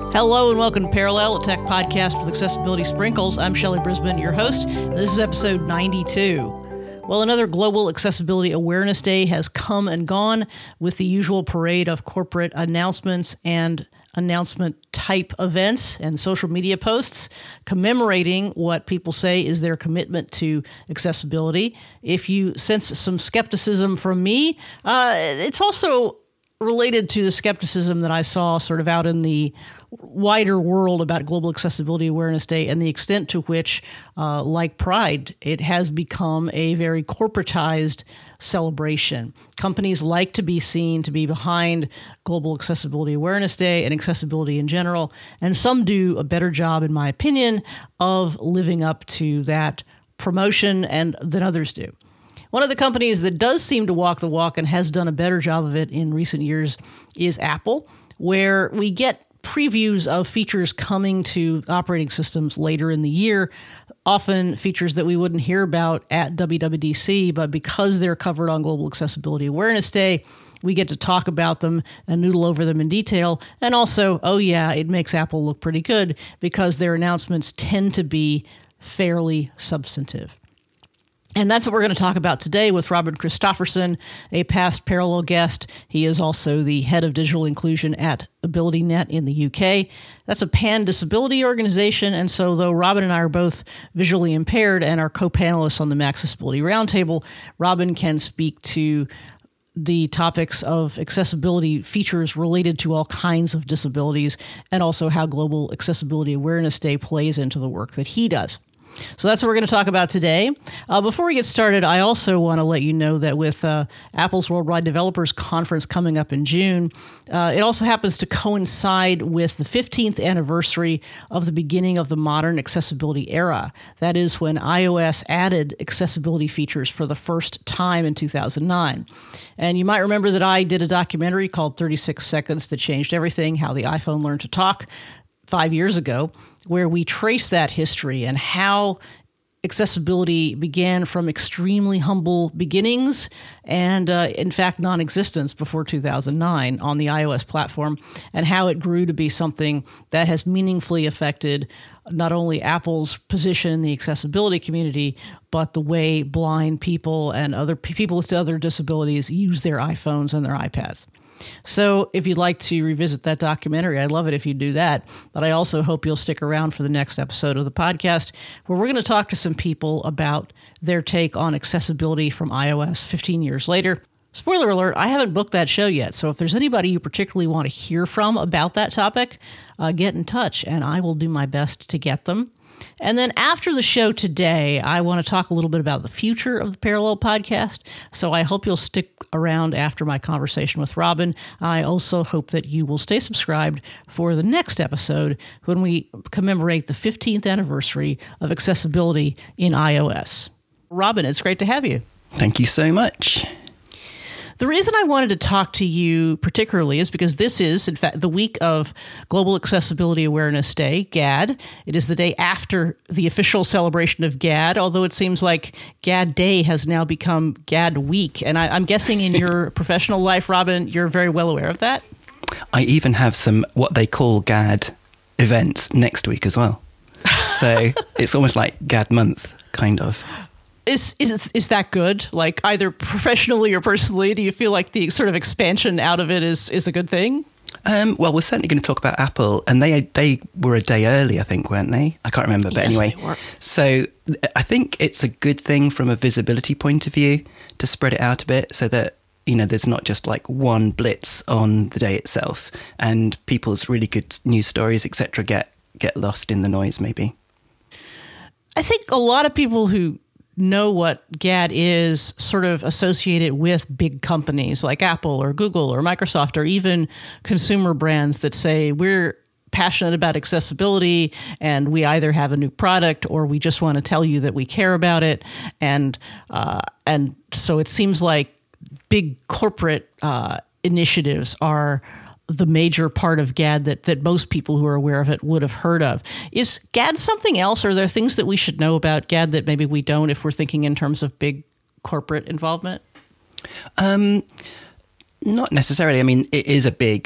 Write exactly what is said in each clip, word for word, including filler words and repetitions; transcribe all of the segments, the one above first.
Hello and welcome to Parallel, a tech podcast with accessibility sprinkles. I'm Shelley Brisbane, your host, and this is episode ninety-two. Well, another Global Accessibility Awareness Day has come and gone with the usual parade of corporate announcements and announcement-type events and social media posts commemorating what people say is their commitment to accessibility. If you sense some skepticism from me, uh, it's also related to the skepticism that I saw sort of out in the wider world about Global Accessibility Awareness Day and the extent to which, uh, like Pride, it has become a very corporatized celebration. Companies like to be seen to be behind Global Accessibility Awareness Day and accessibility in general, and some do a better job, in my opinion, of living up to that promotion and than others do. One of the companies that does seem to walk the walk and has done a better job of it in recent years is Apple, where we get previews of features coming to operating systems later in the year, often features that we wouldn't hear about at W W D C, but because they're covered on Global Accessibility Awareness Day, we get to talk about them and noodle over them in detail. And also, oh yeah, it makes Apple look pretty good because their announcements tend to be fairly substantive. And that's what we're going to talk about today with Robin Christofferson, a past Parallel guest. He is also the head of digital inclusion at AbilityNet in the U K. That's a pan-disability organization, and so though Robin and I are both visually impaired and are co-panelists on the Accessibility Roundtable, Robin can speak to the topics of accessibility features related to all kinds of disabilities and also how Global Accessibility Awareness Day plays into the work that he does. So that's what we're going to talk about today. Uh, before we get started, I also want to let you know that with uh, Apple's Worldwide Developers Conference coming up in June, uh, it also happens to coincide with the fifteenth anniversary of the beginning of the modern accessibility era. That is when iOS added accessibility features for the first time in two thousand nine. And you might remember that I did a documentary called thirty-six seconds That Changed Everything, How the iPhone Learned to Talk, five years ago, where we trace that history and how accessibility began from extremely humble beginnings and, uh, in fact, non-existence before two thousand nine on the iOS platform, and how it grew to be something that has meaningfully affected not only Apple's position in the accessibility community, but the way blind people and other people with other disabilities use their iPhones and their iPads. So if you'd like to revisit that documentary, I'd love it if you do that. But I also hope you'll stick around for the next episode of the podcast, where we're going to talk to some people about their take on accessibility from iOS fifteen years later. Spoiler alert, I haven't booked that show yet. So if there's anybody you particularly want to hear from about that topic, uh, get in touch and I will do my best to get them. And then after the show today, I want to talk a little bit about the future of the Parallel podcast. So I hope you'll stick around after my conversation with Robin. I also hope that you will stay subscribed for the next episode when we commemorate the fifteenth anniversary of accessibility in iOS. Robin, it's great to have you. Thank you so much. The reason I wanted to talk to you particularly is because this is, in fact, the week of Global Accessibility Awareness Day, GAD. It is the day after the official celebration of GAD, although it seems like GAD Day has now become GAD Week. And I, I'm guessing in your professional life, Robin, you're very well aware of that. I even have some what they call GAD events next week as well. So it's almost like GAD month, kind of. Is is is that good? Like either professionally or personally, do you feel like the sort of expansion out of it is, is a good thing? Um, well, we're certainly going to talk about Apple, and they they were a day early, I think, weren't they? I can't remember, but yes, anyway. They were. So I think it's a good thing from a visibility point of view to spread it out a bit, so that you know there's not just like one blitz on the day itself, and people's really good news stories, et cetera, get get lost in the noise, maybe. I think a lot of people who know what GAD is sort of associated with big companies like Apple or Google or Microsoft, or even consumer brands that say we're passionate about accessibility and we either have a new product or we just want to tell you that we care about it. And uh, and so it seems like big corporate uh, initiatives are the major part of GAD that, that most people who are aware of it would have heard of. Is GAD something else? Are there things that we should know about GAD that maybe we don't if we're thinking in terms of big corporate involvement? Um, not necessarily. I mean, it is a big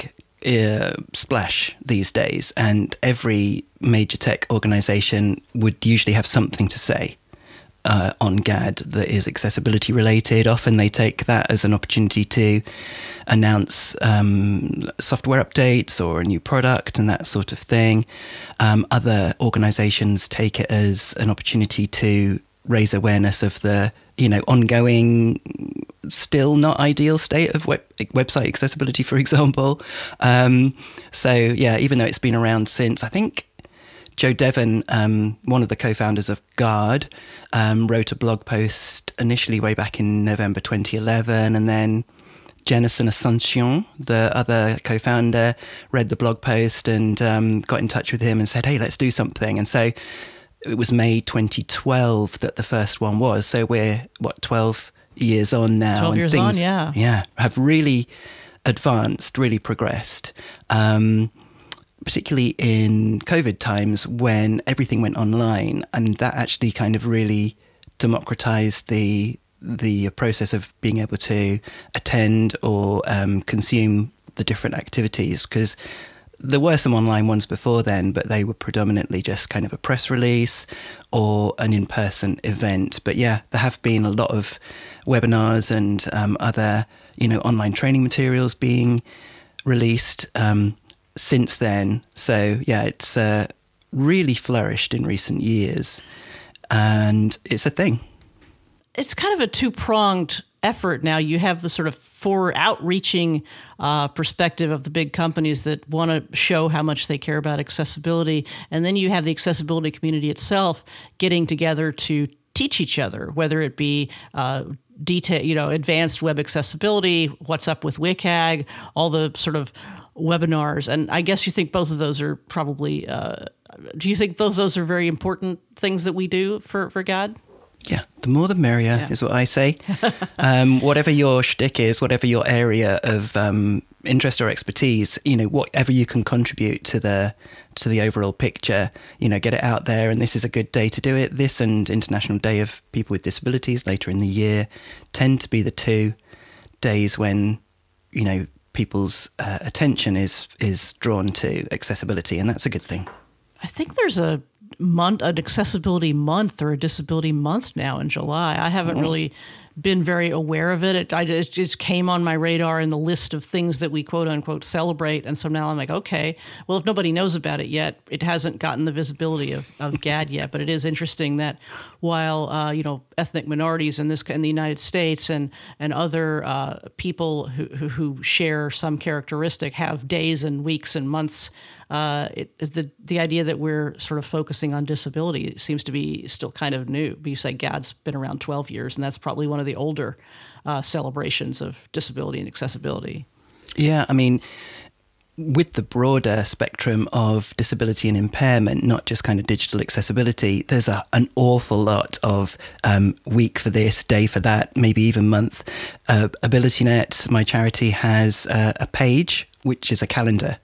uh, splash these days, and every major tech organization would usually have something to say uh, on G A D that is accessibility related. Often they take that as an opportunity to announce um, software updates or a new product and that sort of thing. Um, other organizations take it as an opportunity to raise awareness of the, you know, ongoing, still not ideal state of web, website accessibility, for example. Um, so, yeah, even though it's been around since, I think Joe Devon, um, one of the co-founders of Guard, um, wrote a blog post initially way back in November twenty eleven, and then Jenison Asuncion, the other co-founder, read the blog post and um, got in touch with him and said, hey, let's do something. And so it was May twenty twelve that the first one was. So we're, what, twelve years on now. twelve and years things, on, yeah. Yeah, have really advanced, really progressed. Um, particularly in COVID times when everything went online, and that actually kind of really democratized the the process of being able to attend or um, consume the different activities, because there were some online ones before then, but they were predominantly just kind of a press release or an in-person event. But yeah, there have been a lot of webinars and um, other, you know, online training materials being released um, since then. So yeah, it's uh, really flourished in recent years, and it's a thing. It's kind of a two-pronged effort now. You have the sort of forward outreaching uh, perspective of the big companies that want to show how much they care about accessibility. And then you have the accessibility community itself getting together to teach each other, whether it be uh, detail, you know, advanced web accessibility, what's up with W C A G, all the sort of webinars. And I guess you think both of those are probably, uh, do you think both of those are very important things that we do for, for G A D? Yeah, the more the merrier, yeah. is what I say. um, whatever your shtick is, whatever your area of um, interest or expertise, you know, whatever you can contribute to the to the overall picture, you know, get it out there. And this is a good day to do it. This and International Day of People with Disabilities later in the year tend to be the two days when, you know, people's uh, attention is is drawn to accessibility, and that's a good thing. I think there's a month, an accessibility month or a disability month now in July. I haven't mm-hmm. really been very aware of it. It, I, it just came on my radar in the list of things that we quote unquote celebrate. And so now I'm like, okay, well, if nobody knows about it yet, it hasn't gotten the visibility of, of G A D yet. But it is interesting that while, uh, you know, ethnic minorities in this in the United States and, and other uh, people who, who, who share some characteristic have days and weeks and months, Uh, it, the the idea that we're sort of focusing on disability seems to be still kind of new. But you say G A D's been around twelve years, and that's probably one of the older uh, celebrations of disability and accessibility. Yeah, I mean, with the broader spectrum of disability and impairment, not just kind of digital accessibility, there's a, an awful lot of um, week for this, day for that, maybe even month. Uh, AbilityNet, my charity, has uh, a page, which is a calendar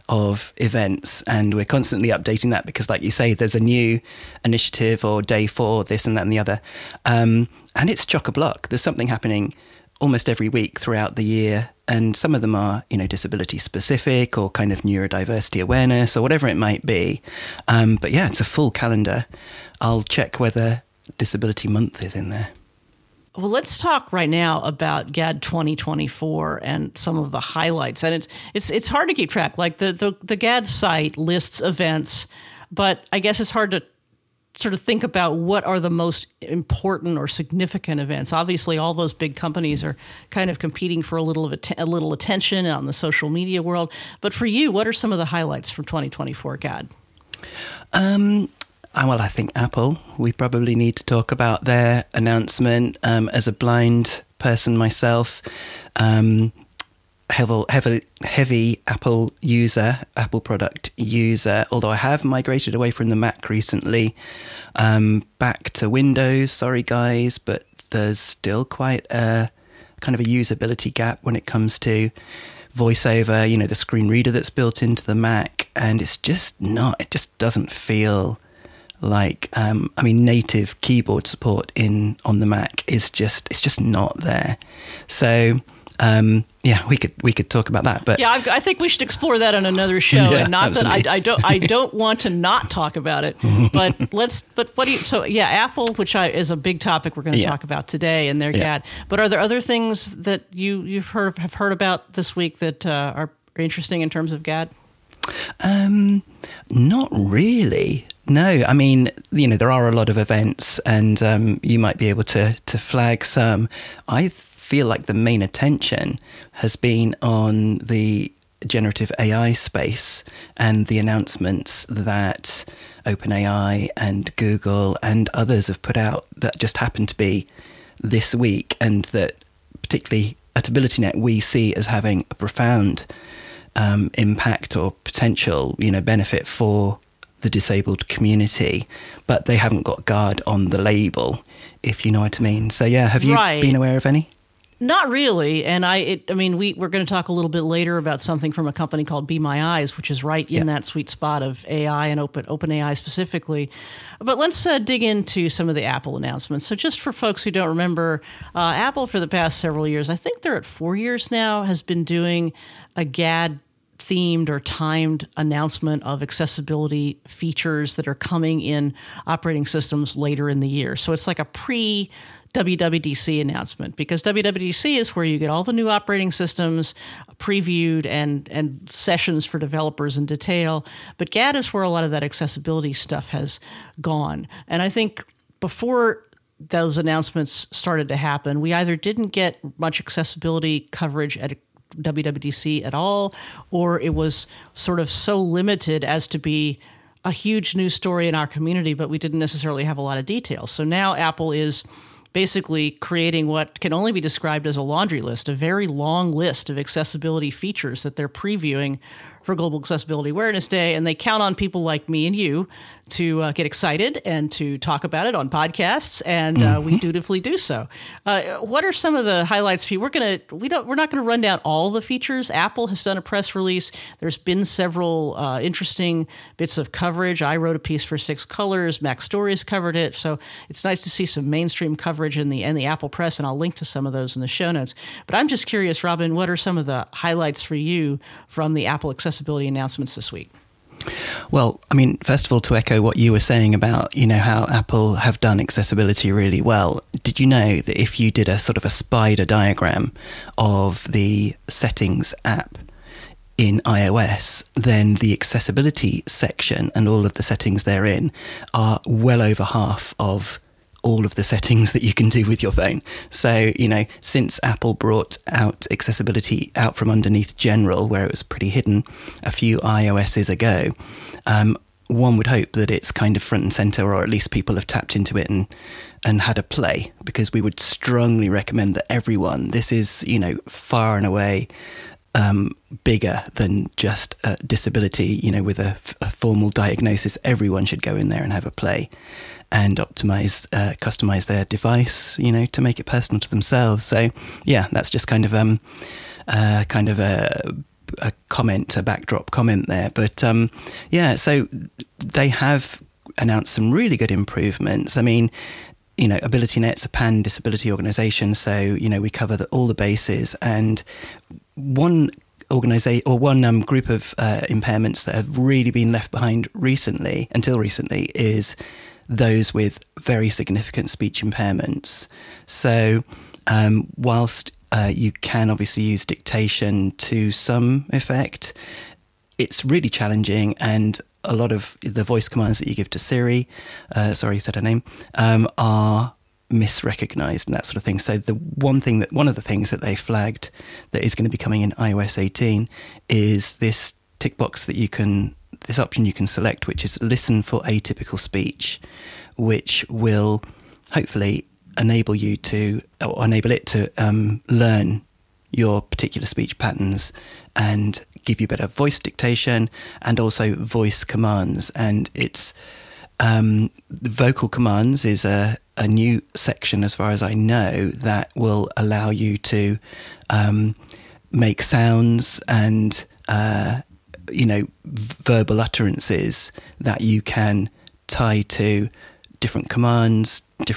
of events, and we're constantly updating that because, like you say, there's a new initiative or day for this and that and the other. Um, and it's chock-a-block. There's something happening almost every week throughout the year, and some of them are, you know, disability specific or kind of neurodiversity awareness or whatever it might be. Um, but yeah, it's a full calendar. I'll check whether Disability Month is in there. Well, let's talk right now about G A D twenty twenty-four and some of the highlights. And it's it's it's hard to keep track. Like the, the, the G A D site lists events, but I guess it's hard to sort of think about what are the most important or significant events. Obviously, all those big companies are kind of competing for a little of att- a little attention on the social media world. But for you, what are some of the highlights from twenty twenty-four G A D? Um. Well, I think Apple, we probably need to talk about their announcement. Um, as a blind person myself, um, heavy, heavy, heavy Apple user, Apple product user, although I have migrated away from the Mac recently, um, back to Windows. Sorry, guys, but there's still quite a kind of a usability gap when it comes to VoiceOver, you know, the screen reader that's built into the Mac. And it's just not, it just doesn't feel like, um, I mean, native keyboard support in on the Mac is just, it's just not there. So um, yeah, we could we could talk about that. But yeah, I, I think we should explore that on another show. Yeah, and not absolutely. that I, I don't I don't want to not talk about it, but let's. But what do you? So yeah, Apple, which I, is a big topic we're going to Yeah. talk about today, and their Yeah. G A D. But are there other things that you you've heard have heard about this week that uh, are interesting in terms of G A D? Um, not really. No, I mean, you know, there are a lot of events, and um, you might be able to to flag some. I feel like the main attention has been on the generative A I space and the announcements that OpenAI and Google and others have put out that just happen to be this week, and that particularly at AbilityNet we see as having a profound um, impact or potential, you know, benefit for the disabled community, but they haven't got G A D on the label, if you know what I mean. So yeah, have you Right. been aware of any? Not really, and I. It, I mean, we we're going to talk a little bit later about something from a company called Be My Eyes, which is right in Yeah. that sweet spot of A I and Open OpenAI specifically. But let's uh, dig into some of the Apple announcements. So, just for folks who don't remember, uh, Apple for the past several years, I think they're at four years now, has been doing a G A D themed or timed announcement of accessibility features that are coming in operating systems later in the year. So it's like a pre W W D C announcement, because W W D C is where you get all the new operating systems previewed and and sessions for developers in detail. But G A D is where a lot of that accessibility stuff has gone. And I think before those announcements started to happen, we either didn't get much accessibility coverage at W W D C at all, or it was sort of so limited as to be a huge news story in our community, but we didn't necessarily have a lot of details. So now Apple is basically creating what can only be described as a laundry list, a very long list of accessibility features that they're previewing for Global Accessibility Awareness Day, and they count on people like me and you to uh, get excited and to talk about it on podcasts, and uh, mm-hmm. we dutifully do so. Uh, what are some of the highlights for you? We're gonna we don't we're not going to run down all the features. Apple has done a press release. There's been several uh, interesting bits of coverage. I wrote a piece for Six Colors. Mac Stories covered it, so it's nice to see some mainstream coverage in the in the Apple press, and I'll link to some of those in the show notes. But I'm just curious, Robin, what are some of the highlights for you from the Apple accessibility announcements this week? Well, I mean, first of all, to echo what you were saying about, you know, how Apple have done accessibility really well, did you know that if you did a sort of a spider diagram of the settings app in iOS, then the accessibility section and all of the settings therein are well over half of all of the settings that you can do with your phone. So, you know, since Apple brought out accessibility out from underneath general, where it was pretty hidden a few iOSs ago, um, one would hope that it's kind of front and center, or at least people have tapped into it and, and had a play, because we would strongly recommend that everyone, this is, you know, far and away um, bigger than just a disability, you know, with a, a formal diagnosis. Everyone should go in there and have a play and optimize, uh, customize their device, you know, to make it personal to themselves. So, yeah, that's just kind of um, uh, kind of a, a comment, a backdrop comment there. But um, yeah, so they have announced some really good improvements. I mean, you know, AbilityNet's a pan disability organisation, so you know we cover the, all the bases. And one organization or one um, group of uh, impairments that have really been left behind recently, until recently, is those with very significant speech impairments. So um, whilst uh, you can obviously use dictation to some effect, it's really challenging, and a lot of the voice commands that you give to Siri, uh, sorry, I said her name, um, are misrecognized and that sort of thing. So the one thing that, one of the things that they flagged that is going to be coming in iOS eighteen is this tick box that you can, this option you can select, which is listen for atypical speech, which will hopefully enable you to, or enable it to um, learn your particular speech patterns and give you better voice dictation and also voice commands. And it's um, vocal commands is a, a new section, as far as I know, that will allow you to um, make sounds and uh, you know, verbal utterances that you can tie to different commands, different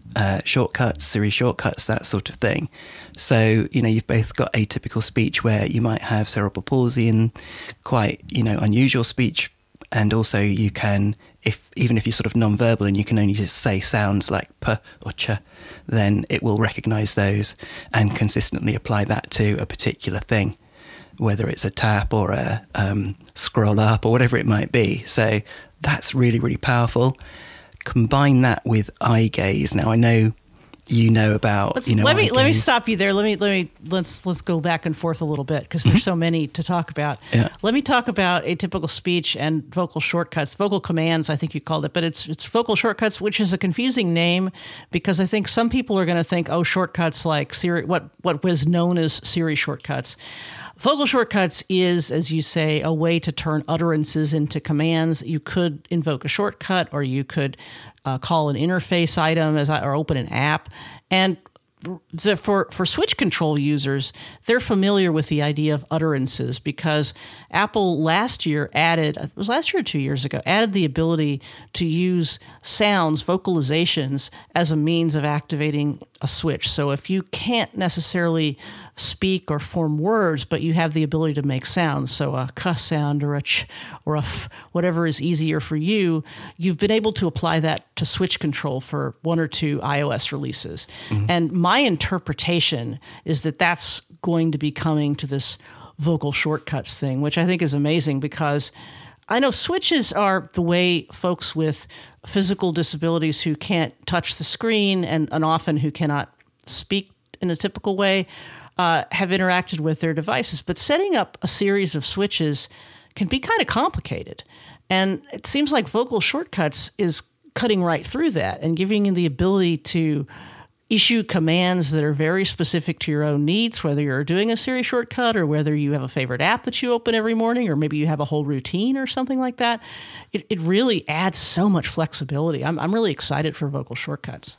uh, shortcuts, Siri shortcuts, that sort of thing. So, you know, you've both got atypical speech where you might have cerebral palsy and quite, you know, unusual speech. And also you can, if even if you're sort of non-verbal and you can only just say sounds like p or ch, then it will recognize those and consistently apply that to a particular thing, whether it's a tap or a um, scroll up or whatever it might be. So that's really, really powerful. Combine that with eye gaze. Now I know you know about let's, you know let me eye let me gaze. stop you there. Let me let me let's let's go back and forth a little bit because there's so many to talk about. Yeah. Let me talk about atypical speech and vocal shortcuts, vocal commands, I think you called it, but it's it's vocal shortcuts, which is a confusing name because I think some people are going to think, oh, shortcuts like Siri, what what was known as Siri shortcuts. Vocal shortcuts is, as you say, a way to turn utterances into commands. You could invoke a shortcut, or you could uh, call an interface item as I, or open an app. And the, for for switch control users, they're familiar with the idea of utterances because Apple last year added, it was last year or two years ago, added the ability to use sounds, vocalizations, as a means of activating a switch. So if you can't necessarily speak or form words, but you have the ability to make sounds, so a k sound or a ch or a f, whatever is easier for you, you've been able to apply that to switch control for one or two iOS releases. Mm-hmm. And my interpretation is that that's going to be coming to this vocal shortcuts thing, which I think is amazing because I know switches are the way folks with physical disabilities who can't touch the screen and, and often who cannot speak in a typical way Uh, have interacted with their devices. But setting up a series of switches can be kind of complicated. And it seems like vocal shortcuts is cutting right through that and giving you the ability to issue commands that are very specific to your own needs, whether you're doing a Siri shortcut or whether you have a favorite app that you open every morning, or maybe you have a whole routine or something like that. It, it really adds so much flexibility. I'm, I'm really excited for vocal shortcuts.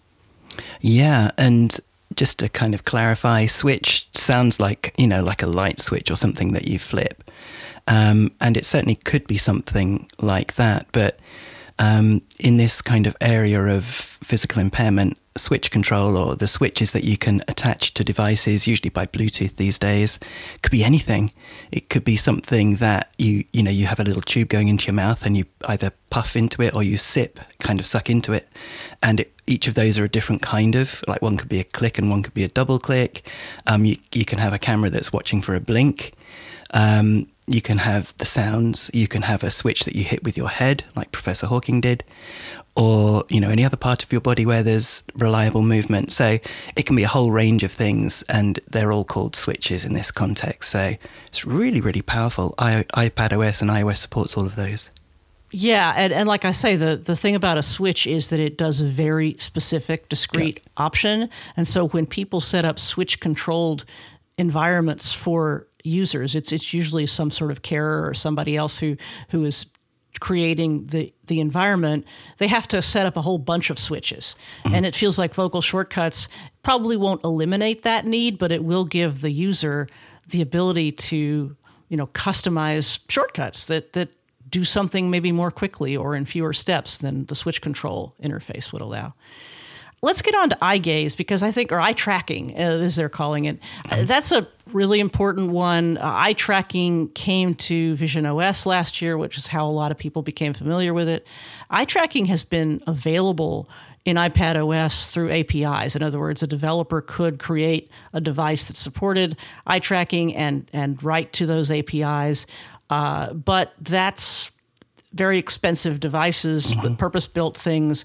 Yeah, and just to kind of clarify, switch sounds like, you know, like a light switch or something that you flip. Um, and it certainly could be something like that. But um, in this kind of area of physical impairment, switch control, or the switches that you can attach to devices, usually by Bluetooth these days, could be anything. It could be something that you, you know, you have a little tube going into your mouth and you either puff into it or you sip, kind of suck into it. And it, each of those are a different kind of, like one could be a click and one could be a double click. Um, you, you can have a camera that's watching for a blink. Um, you can have the sounds. You can have a switch that you hit with your head, like Professor Hawking did, or, you know, any other part of your body where there's reliable movement. So it can be a whole range of things, and they're all called switches in this context. So it's really, really powerful. I, iPadOS and iOS supports all of those. Yeah, and, and like I say, the, the thing about a switch is that it does a very specific, discrete yep. option. And so when people set up switch-controlled environments for users, it's it's usually some sort of carer or somebody else who who is creating the, the environment. They have to set up a whole bunch of switches. Mm-hmm. And it feels like vocal shortcuts probably won't eliminate that need, but it will give the user the ability to, you know, customize shortcuts that that do something maybe more quickly or in fewer steps than the switch control interface would allow. Let's get on to eye gaze, because I think, or eye tracking, uh, as they're calling it. Uh, that's a really important one. Uh, eye tracking came to visionOS last year, which is how a lot of people became familiar with it. Eye tracking has been available in iPadOS through A P Is. In other words, a developer could create a device that supported eye tracking and, and write to those A P Is. Uh, but that's very expensive devices, mm-hmm. purpose-built things.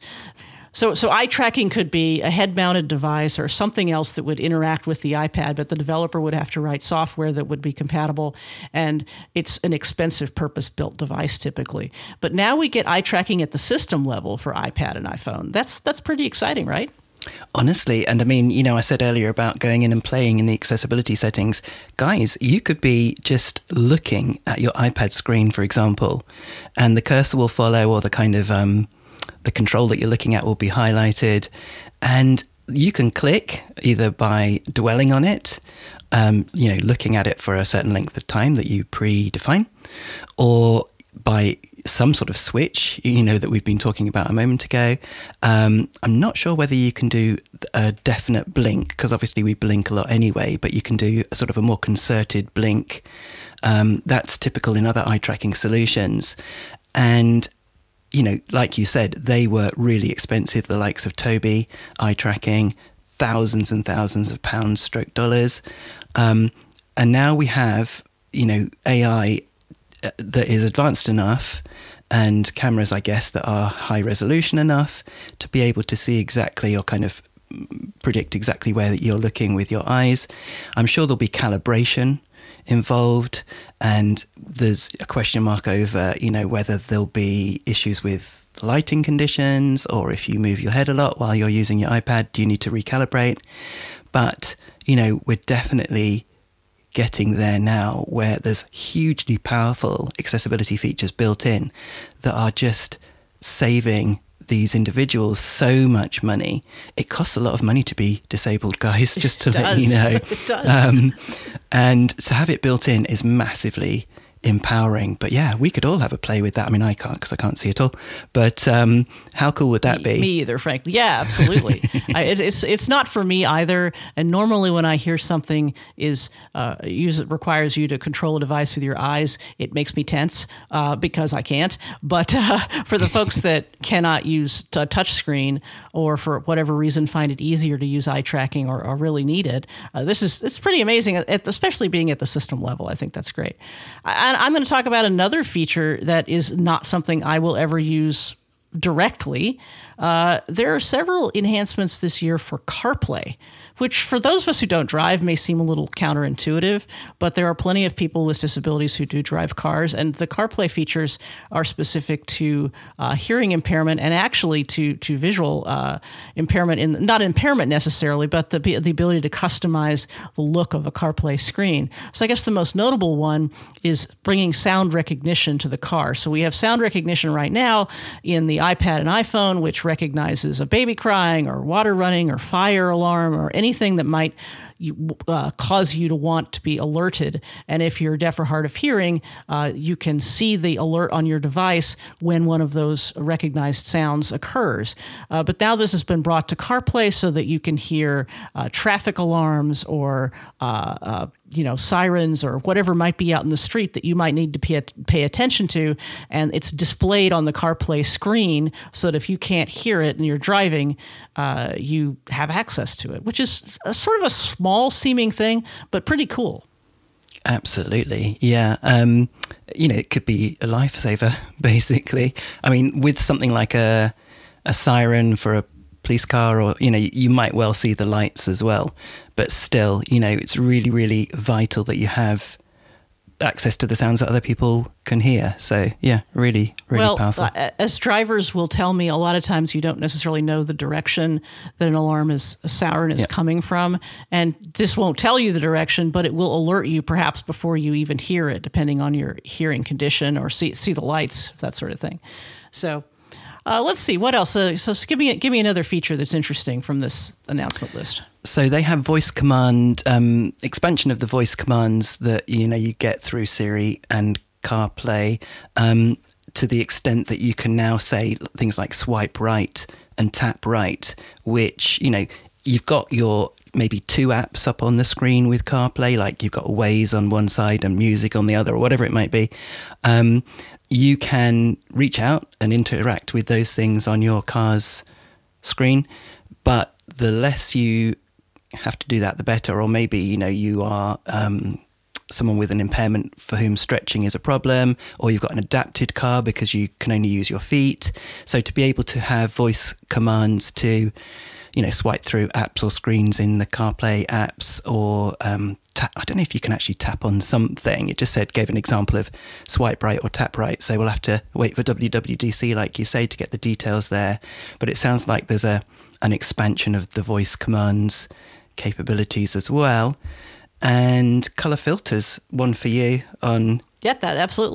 So so eye tracking could be a head-mounted device or something else that would interact with the iPad, but the developer would have to write software that would be compatible, and it's an expensive purpose-built device typically. But now we get eye tracking at the system level for iPad and iPhone. That's that's pretty exciting, right? Honestly, and I mean, you know, I said earlier about going in and playing in the accessibility settings. Guys, you could be just looking at your iPad screen, for example, and the cursor will follow, or the kind of um, the control that you're looking at will be highlighted, and you can click either by dwelling on it, um, you know, looking at it for a certain length of time that you predefine, or by some sort of switch, you know, that we've been talking about a moment ago. Um, I'm not sure whether you can do a definite blink, because obviously we blink a lot anyway, but you can do a sort of a more concerted blink. Um, that's typical in other eye tracking solutions. And, you know, like you said, they were really expensive, the likes of Tobii eye tracking, thousands and thousands of pounds stroke dollars. Um, and now we have, you know, A I that is advanced enough, and cameras, I guess, that are high resolution enough to be able to see exactly, or kind of predict exactly where you're looking with your eyes. I'm sure there'll be calibration involved, and there's a question mark over, you know, whether there'll be issues with lighting conditions, or if you move your head a lot while you're using your iPad, do you need to recalibrate? But, you know, we're definitely getting there now, where there's hugely powerful accessibility features built in that are just saving these individuals so much money. It costs a lot of money to be disabled, guys, just to let you know. It does. Um, and to have it built in is massively empowering. But yeah, we could all have a play with that. I mean, I can't, because I can't see at all. But um, how cool would that me, be? Me either, frankly. Yeah, absolutely. I, it, it's it's not for me either. And normally when I hear something is uh, use it requires you to control a device with your eyes, it makes me tense uh, because I can't. But uh, for the folks that cannot use a touch screen, or for whatever reason find it easier to use eye tracking, or, or really need it, uh, this is it's pretty amazing. At, especially being at the system level, I think that's great. I, I'm going to talk about another feature that is not something I will ever use directly. Uh, there are several enhancements this year for CarPlay, which for those of us who don't drive may seem a little counterintuitive, but there are plenty of people with disabilities who do drive cars, and the CarPlay features are specific to uh, hearing impairment, and actually to to visual uh, impairment, in not impairment necessarily, but the the ability to customize the look of a CarPlay screen. So I guess the most notable one is bringing sound recognition to the car. So we have sound recognition right now in the iPad and iPhone, which recognizes a baby crying, or water running, or fire alarm, or anything anything that might uh, cause you to want to be alerted. And if you're deaf or hard of hearing, uh, you can see the alert on your device when one of those recognized sounds occurs. Uh, but now this has been brought to CarPlay so that you can hear uh, traffic alarms, or uh, uh, you know, sirens, or whatever might be out in the street that you might need to pay, pay attention to. And it's displayed on the CarPlay screen so that if you can't hear it and you're driving, uh, you have access to it, which is a sort of a small seeming thing, but pretty cool. Absolutely. Yeah. Um, you know, it could be a lifesaver, basically. I mean, with something like a, a siren for a police car, or, you know, you might well see the lights as well, but still, you know, it's really, really vital that you have access to the sounds that other people can hear. So yeah, really, really well, powerful. Uh, as drivers will tell me, a lot of times you don't necessarily know the direction that an alarm is, a siren is yep. coming from. And this won't tell you the direction, but it will alert you perhaps before you even hear it, depending on your hearing condition, or see, see the lights, that sort of thing. So uh, let's see, what else? Uh, so give me, give me another feature that's interesting from this announcement list. So they have voice command, um, expansion of the voice commands that, you know, you get through Siri and CarPlay, um, to the extent that you can now say things like swipe right and tap right, which, you know, you've got your maybe two apps up on the screen with CarPlay, like you've got Waze on one side and music on the other, or whatever it might be. Um, you can reach out and interact with those things on your car's screen, but the less you have to do that, the better. Or maybe, you know, you are um, someone with an impairment for whom stretching is a problem, or you've got an adapted car because you can only use your feet. So to be able to have voice commands to, you know, swipe through apps or screens in the CarPlay apps, or um, tap, I don't know if you can actually tap on something. It just said, gave an example of swipe right or tap right. So we'll have to wait for W W D C, like you say, to get the details there. But it sounds like there's a an expansion of the voice commands capabilities as well. And color filters, one for you on Get that, absolutely.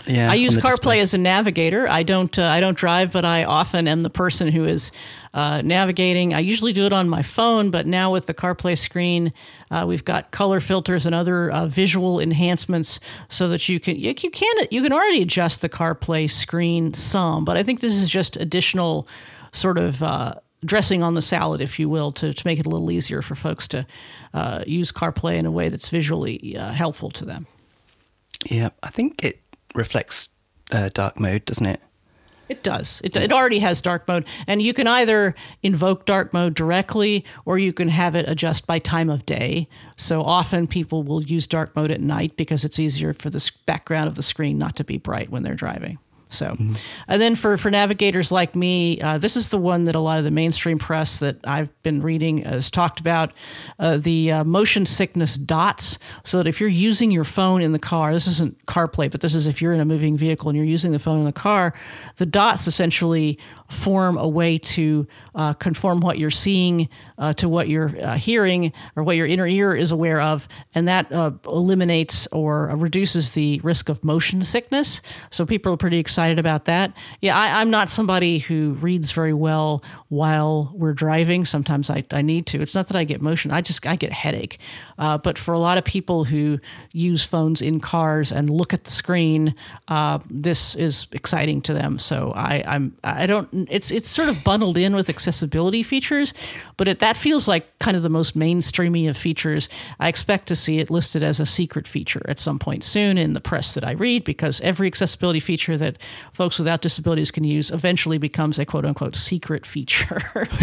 Yeah, I use on the CarPlay display. as a navigator. I don't. Uh, I don't drive, but I often am the person who is uh, navigating. I usually do it on my phone, but now with the CarPlay screen, uh, we've got color filters and other uh, visual enhancements, so that you can you, you can you can already adjust the CarPlay screen some. But I think this is just additional sort of uh, dressing on the salad, if you will, to to make it a little easier for folks to uh, use CarPlay in a way that's visually uh, helpful to them. Yeah, I think it reflects uh, dark mode, doesn't it? It does. It, it already has dark mode. And you can either invoke dark mode directly, or you can have it adjust by time of day. So often people will use dark mode at night because it's easier for the background of the screen not to be bright when they're driving. So, mm-hmm. And then for, for navigators like me, uh, this is the one that a lot of the mainstream press that I've been reading has talked about, uh, the uh, motion sickness dots. So that if you're using your phone in the car, this isn't CarPlay, but this is if you're in a moving vehicle and you're using the phone in the car, the dots essentially form a way to uh, conform what you're seeing uh, to what you're uh, hearing, or what your inner ear is aware of, and that uh, eliminates or reduces the risk of motion sickness. So people are pretty excited about that. Yeah, I, I'm not somebody who reads very well while we're driving. Sometimes I, I need to. It's not that I get motion. I just I get a headache. Uh, but for a lot of people who use phones in cars and look at the screen, uh, this is exciting to them. So I, I'm I don't. It's it's sort of bundled in with accessibility features, but it, that feels like kind of the most mainstreamy of features. I expect to see it listed as a secret feature at some point soon in the press that I read, because every accessibility feature that folks without disabilities can use eventually becomes a quote-unquote secret feature.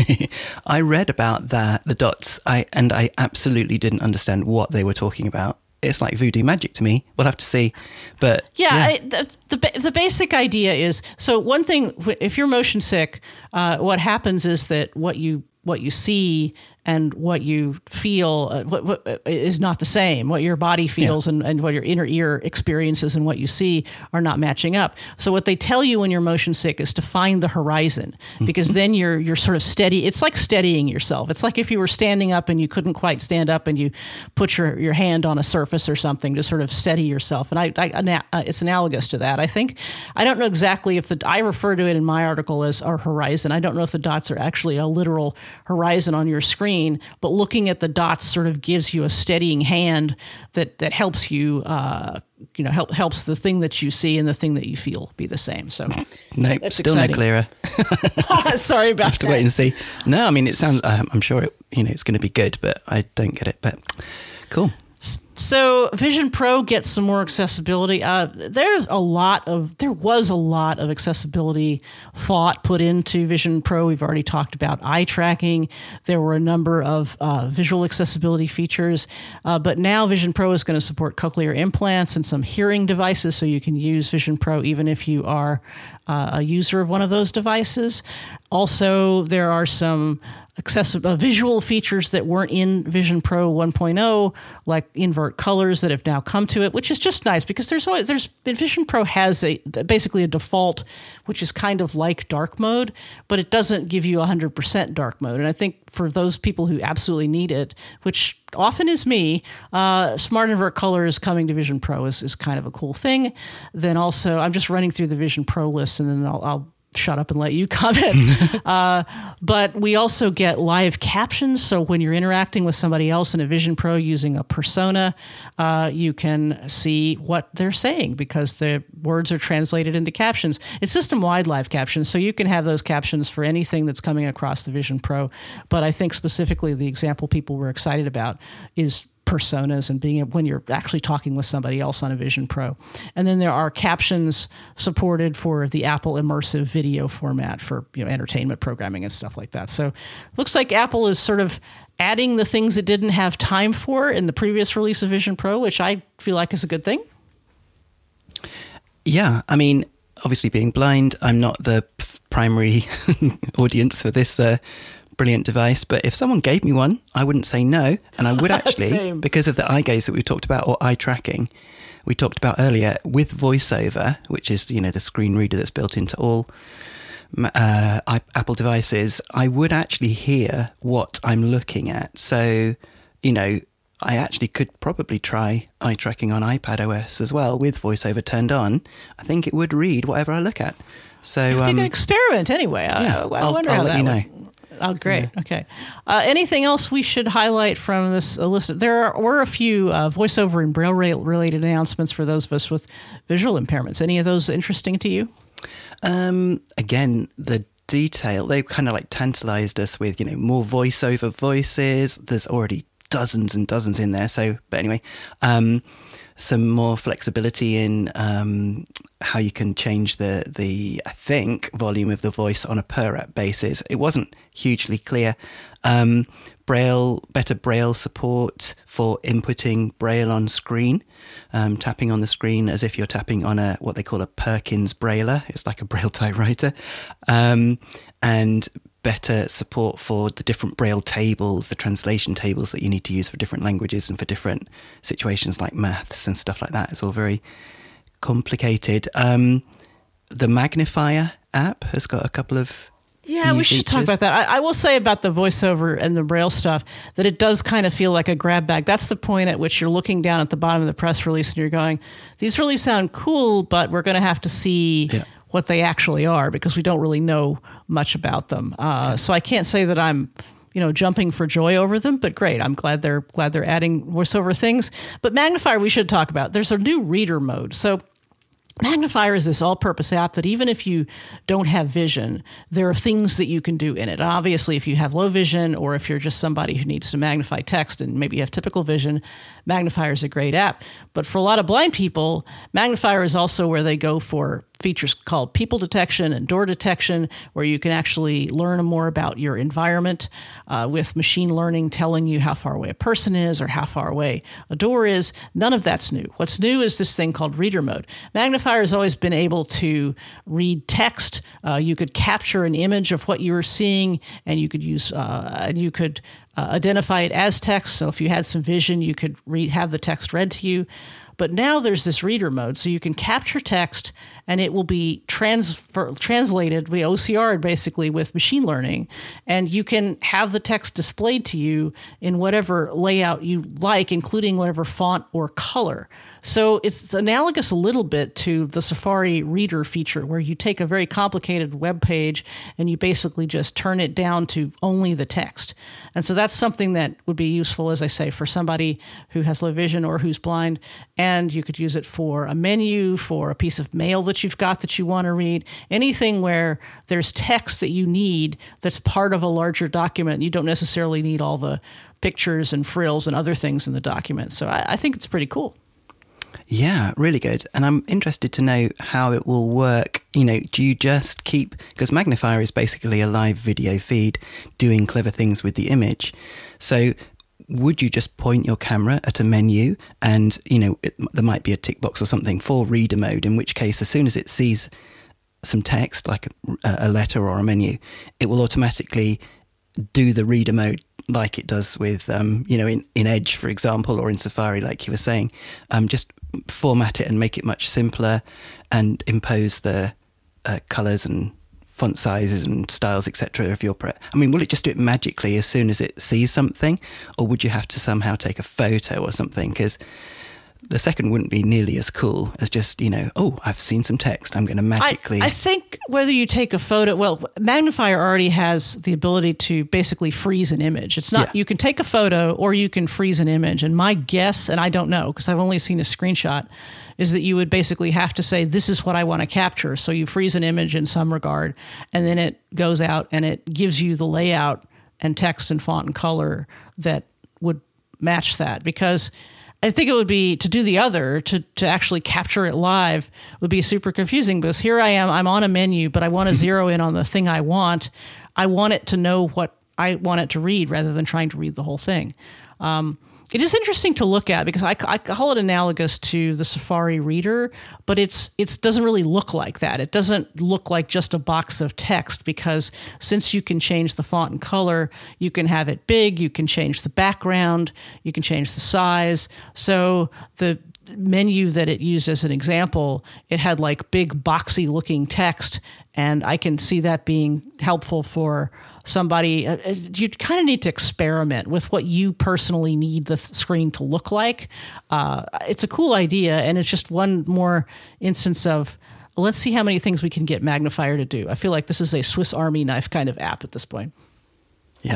I read about that, the dots, I and I absolutely didn't understand what they were talking about. It's like voodoo magic to me. We'll have to see. But yeah, yeah. I, the, the the basic idea is, so one thing, if you're motion sick, uh, what happens is that what you what you see and what you feel uh, what, what, is not the same. What your body feels yeah. and, and what your inner ear experiences and what you see are not matching up. So what they tell you when you're motion sick is to find the horizon, because mm-hmm. then you're you're sort of steady. It's like steadying yourself. It's like if you were standing up and you couldn't quite stand up, and you put your, your hand on a surface or something to sort of steady yourself. And I, I uh, it's analogous to that, I think. I don't know exactly if the I refer to it in my article as our horizon. I don't know if the dots are actually a literal horizon on your screen. But looking at the dots sort of gives you a steadying hand that that helps you, uh, you know, help helps the thing that you see and the thing that you feel be the same. So, no, that's still exciting. no clearer. Sorry about I have to that. wait and see. No, I mean, it sounds. Um, I'm sure it, you know, it's going to be good, but I don't get it. But cool. So Vision Pro gets some more accessibility. Uh, there's a lot of, there was a lot of accessibility thought put into Vision Pro. We've already talked about eye tracking. There were a number of uh, visual accessibility features, uh, but now Vision Pro is going to support cochlear implants and some hearing devices, so you can use Vision Pro even if you are uh, a user of one of those devices. Also, there are some accessible uh, visual features that weren't in Vision Pro one point oh, like invert colors, that have now come to it, which is just nice, because there's always there's Vision Pro has a basically a default, which is kind of like dark mode, but it doesn't give you one hundred percent dark mode. And I think for those people who absolutely need it, which often is me, uh, Smart Invert Colors coming to Vision Pro is, is kind of a cool thing. Then also, I'm just running through the Vision Pro list, and then I'll, I'll shut up and let you comment. uh, but we also get live captions. So when you're interacting with somebody else in a Vision Pro using a persona, uh, you can see what they're saying because the words are translated into captions. It's system-wide live captions, so you can have those captions for anything that's coming across the Vision Pro. But I think specifically the example people were excited about is personas and being when you're actually talking with somebody else on a Vision Pro. And then there are captions supported for the Apple immersive video format for, you know, entertainment programming and stuff like that. So looks like Apple is sort of adding the things it didn't have time for in the previous release of Vision Pro, which I feel like is a good thing. Yeah, I mean, obviously being blind, I'm not the p- primary audience for this uh, brilliant device, but if someone gave me one, I wouldn't say no. And I would actually, because of the eye gaze that we talked about, or eye tracking we talked about earlier, with VoiceOver, which is, you know, the screen reader that's built into all uh, Apple devices, I would actually hear what I'm looking at. So, you know, I actually could probably try eye tracking on iPadOS as well with VoiceOver turned on. I think it would read whatever I look at. So um, you can experiment anyway. Yeah, I, I I'll, wonder I'll how let that you know. Would, oh, great. Yeah. Okay. Uh, anything else we should highlight from this list? There are, were a few uh, VoiceOver and Braille related announcements for those of us with visual impairments. Any of those interesting to you? Um, again, the detail, they kind of like tantalized us with, you know, more VoiceOver voices. There's already dozens and dozens in there. So, but anyway, um, some more flexibility in um, how you can change the, the, I think, volume of the voice on a per app basis. It wasn't hugely clear. Um, Braille, better Braille support for inputting Braille on screen, um, tapping on the screen as if you're tapping on a what they call a Perkins Brailler. It's like a Braille typewriter. Um, and better support for the different Braille tables, the translation tables that you need to use for different languages and for different situations like maths and stuff like that. It's all very complicated. Um, the Magnifier app has got a couple of Yeah, we should features. talk about that. I, I will say about the VoiceOver and the Braille stuff that it does kind of feel like a grab bag. That's the point at which you're looking down at the bottom of the press release and you're going, these really sound cool, but we're going to have to see yeah. what they actually are because we don't really know much about them. Uh, yeah. So I can't say that I'm, you know, jumping for joy over them, but great. I'm glad they're glad they're adding VoiceOver things. But Magnifier, we should talk about. There's a new reader mode. So Magnifier is this all-purpose app that even if you don't have vision, there are things that you can do in it. Obviously, if you have low vision or if you're just somebody who needs to magnify text and maybe you have typical vision, Magnifier is a great app. But for a lot of blind people, Magnifier is also where they go for features called people detection and door detection, where you can actually learn more about your environment uh, with machine learning telling you how far away a person is or how far away a door is. None of that's new. What's new is this thing called reader mode. Magnifier has always been able to read text. Uh, you could capture an image of what you were seeing, and you could use uh, and you could uh, identify it as text. So if you had some vision, you could read have the text read to you. But now there's this reader mode, so you can capture text and it will be transfer, translated, be O C R'd basically with machine learning, and you can have the text displayed to you in whatever layout you like, including whatever font or color. So it's analogous a little bit to the Safari Reader feature, where you take a very complicated web page and you basically just turn it down to only the text. And so that's something that would be useful, as I say, for somebody who has low vision or who's blind. And you could use it for a menu, for a piece of mail that you've got that you want to read, anything where there's text that you need that's part of a larger document. You don't necessarily need all the pictures and frills and other things in the document. So I, I think it's pretty cool. Yeah, really good. And I'm interested to know how it will work. You know, do you just keep, because Magnifier is basically a live video feed doing clever things with the image. So would you just point your camera at a menu and, you know, it, there might be a tick box or something for reader mode, in which case, as soon as it sees some text, like a, a letter or a menu, it will automatically do the reader mode like it does with, um, you know, in, in Edge, for example, or in Safari, like you were saying. Um, just format it and make it much simpler and impose the uh, colours and font sizes and styles, et cetera of your... Pre- I mean, will it just do it magically as soon as it sees something? Or would you have to somehow take a photo or something? Because the second wouldn't be nearly as cool as just, you know, oh, I've seen some text, I'm going to magically... I, I think whether you take a photo... Well, Magnifier already has the ability to basically freeze an image. It's not... Yeah. You can take a photo or you can freeze an image. And my guess, and I don't know because I've only seen a screenshot, is that you would basically have to say, this is what I want to capture. So you freeze an image in some regard, and then it goes out and it gives you the layout and text and font and color that would match that. Because I think it would be, to do the other, to, to actually capture it live, would be super confusing, because here I am, I'm on a menu, but I want to zero in on the thing I want. I want it to know what I want it to read rather than trying to read the whole thing. Um, It is interesting to look at because I, I call it analogous to the Safari Reader, but it's it doesn't really look like that. It doesn't look like just a box of text, because since you can change the font and color, you can have it big, you can change the background, you can change the size. So the menu that it used as an example, it had like big boxy looking text, And I can see that being helpful for somebody. Uh, you kind of need to experiment with what you personally need the screen to look like. Uh, it's a cool idea, and it's just one more instance of, let's see how many things we can get Magnifier to do. I feel like this is a Swiss Army knife kind of app at this point. Yep.